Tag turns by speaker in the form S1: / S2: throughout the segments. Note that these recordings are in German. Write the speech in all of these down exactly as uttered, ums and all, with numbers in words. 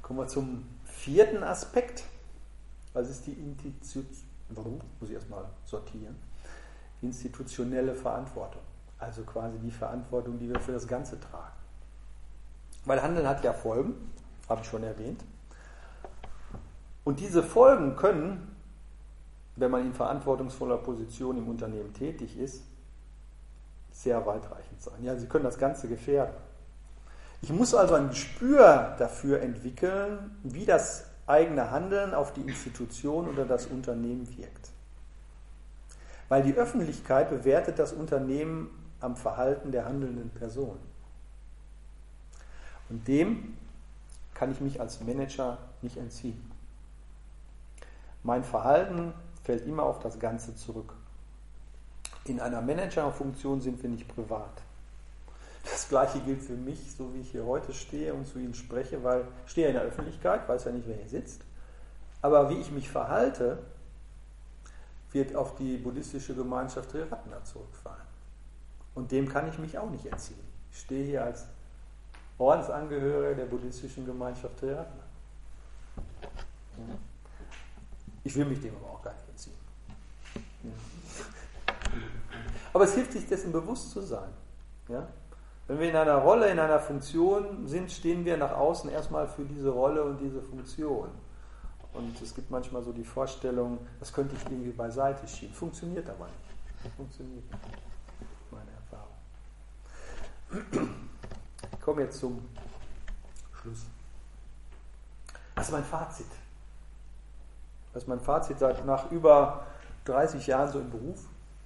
S1: Kommen wir zum vierten Aspekt. Was ist die Institution? Warum? Muss ich erstmal sortieren. Institutionelle Verantwortung. Also quasi die Verantwortung, die wir für das Ganze tragen. Weil Handeln hat ja Folgen, habe ich schon erwähnt. Und diese Folgen können, wenn man in verantwortungsvoller Position im Unternehmen tätig ist, sehr weitreichend sein. Ja, sie können das Ganze gefährden. Ich muss also ein Gespür dafür entwickeln, wie das eigene Handeln auf die Institution oder das Unternehmen wirkt. Weil die Öffentlichkeit bewertet das Unternehmen am Verhalten der handelnden Person. Und dem kann ich mich als Manager nicht entziehen. Mein Verhalten fällt immer auf das Ganze zurück. In einer Managerfunktion sind wir nicht privat. Das Gleiche gilt für mich, so wie ich hier heute stehe und zu Ihnen spreche, weil ich stehe in der Öffentlichkeit, weiß ja nicht, wer hier sitzt. Aber wie ich mich verhalte, wird auf die buddhistische Gemeinschaft Triratna zurückfallen. Und dem kann ich mich auch nicht entziehen. Ich stehe hier als Ordensangehöriger der buddhistischen Gemeinschaft Triratna. Ich will mich dem aber auch gar nicht entziehen. Aber es hilft sich dessen bewusst zu sein. Ja? Wenn wir in einer Rolle, in einer Funktion sind, stehen wir nach außen erstmal für diese Rolle und diese Funktion. Und es gibt manchmal so die Vorstellung, das könnte ich irgendwie beiseite schieben. Funktioniert aber nicht. Funktioniert nicht. Meine Erfahrung. Ich komme jetzt zum Schluss. Was ist mein Fazit? Was ist mein Fazit seit nach über dreißig Jahren so im Beruf?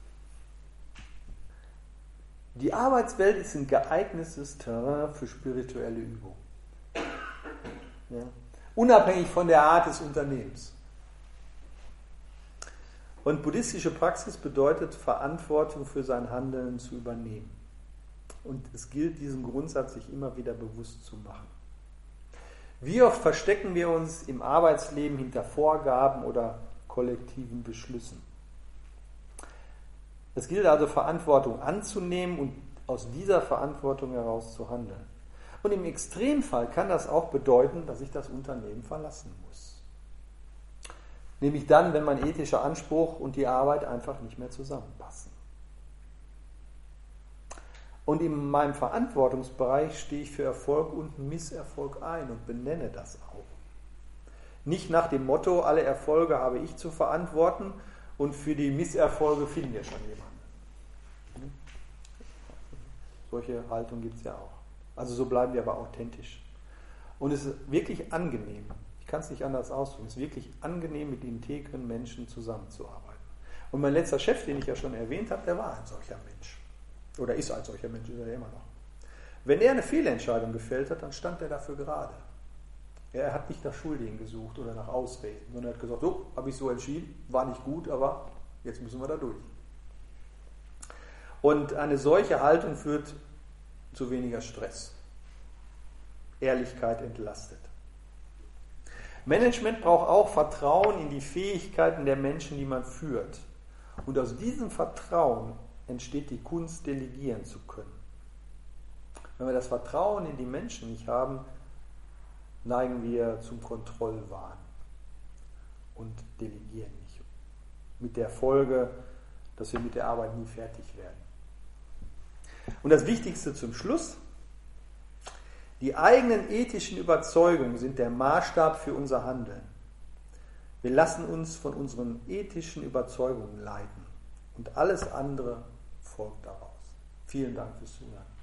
S1: Die Arbeitswelt ist ein geeignetes Terrain für spirituelle Übung. Ja. Unabhängig von der Art des Unternehmens. Und buddhistische Praxis bedeutet, Verantwortung für sein Handeln zu übernehmen. Und es gilt, diesen Grundsatz sich immer wieder bewusst zu machen. Wie oft verstecken wir uns im Arbeitsleben hinter Vorgaben oder kollektiven Beschlüssen? Es gilt also, Verantwortung anzunehmen und aus dieser Verantwortung heraus zu handeln. Und im Extremfall kann das auch bedeuten, dass ich das Unternehmen verlassen muss. Nämlich dann, wenn mein ethischer Anspruch und die Arbeit einfach nicht mehr zusammenpassen. Und in meinem Verantwortungsbereich stehe ich für Erfolg und Misserfolg ein und benenne das auch. Nicht nach dem Motto, alle Erfolge habe ich zu verantworten und für die Misserfolge finden wir schon jemanden. Solche Haltung gibt es ja auch. Also so bleiben wir aber authentisch. Und es ist wirklich angenehm, ich kann es nicht anders ausdrücken, es ist wirklich angenehm, mit integren Menschen zusammenzuarbeiten. Und mein letzter Chef, den ich ja schon erwähnt habe, der war ein solcher Mensch. Oder ist ein solcher Mensch, ist er immer noch. Wenn er eine Fehlentscheidung gefällt hat, dann stand er dafür gerade. Er hat nicht nach Schuldigen gesucht oder nach Ausreden, sondern er hat gesagt, so, habe ich so entschieden, war nicht gut, aber jetzt müssen wir da durch. Und eine solche Haltung führt zu weniger Stress. Ehrlichkeit entlastet. Management braucht auch Vertrauen in die Fähigkeiten der Menschen, die man führt. Und aus diesem Vertrauen entsteht die Kunst, delegieren zu können. Wenn wir das Vertrauen in die Menschen nicht haben, neigen wir zum Kontrollwahn und delegieren nicht. Mit der Folge, dass wir mit der Arbeit nie fertig werden. Und das Wichtigste zum Schluss: Die eigenen ethischen Überzeugungen sind der Maßstab für unser Handeln. Wir lassen uns von unseren ethischen Überzeugungen leiten und alles andere folgt daraus. Vielen Dank fürs Zuhören.